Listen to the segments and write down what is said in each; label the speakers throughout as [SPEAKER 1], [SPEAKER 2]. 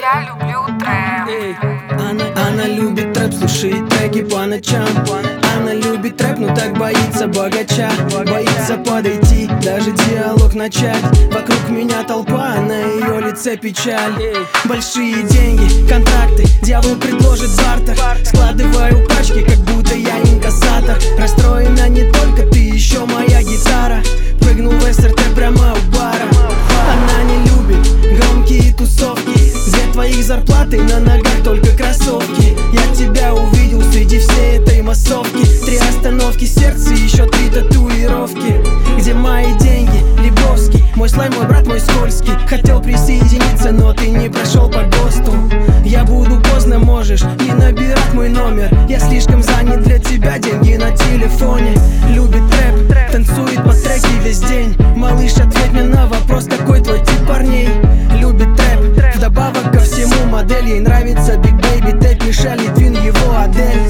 [SPEAKER 1] я люблю трэп.
[SPEAKER 2] Она любит трэп, слушает треки по ночам. Она любит трэп, но так боится богача. Боится подойти, даже диалог начать. Вокруг меня толпа, на ее лице печаль. Большие деньги, контракты, дьявол предложит бартер. Складываю пачки, как будто я инкассатор. Расстроена не только ты, еще моя гитара. Прыгнул в СРТ прямо у бара. Она не любит громкие тусовки, где твоих зарплаты на ногах только кроссовки. Я тебя увидел среди всей этой массовки. 3 остановки, сердце, еще 3 татуировки. Где мои деньги, Лебовский? Мой слайм, мой брат, мой скользкий. Хотел присоединиться, но ты не прошел по ГОСТу. Я буду поздно, можешь не набирать мой номер. Я слишком занят для тебя, деньги на телефоне. Любит трэп, танцует по треке весь день. Малыш, ответь мне на вопрос, какой твой тип парней? Любит трэп, вдобавок ко всему модель. Ей нравится Big Baby, Тэп, Мишель, Литвин, его Адель.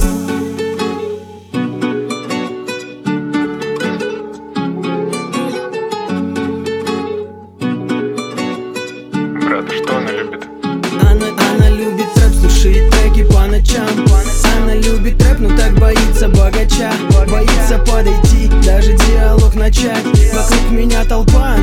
[SPEAKER 3] Брат, что она любит?
[SPEAKER 2] Она любит трэп, слушает треки по ночам. Она любит трэп, но так боится богача. Боится подойти, даже диалог начать. Вокруг меня толпа,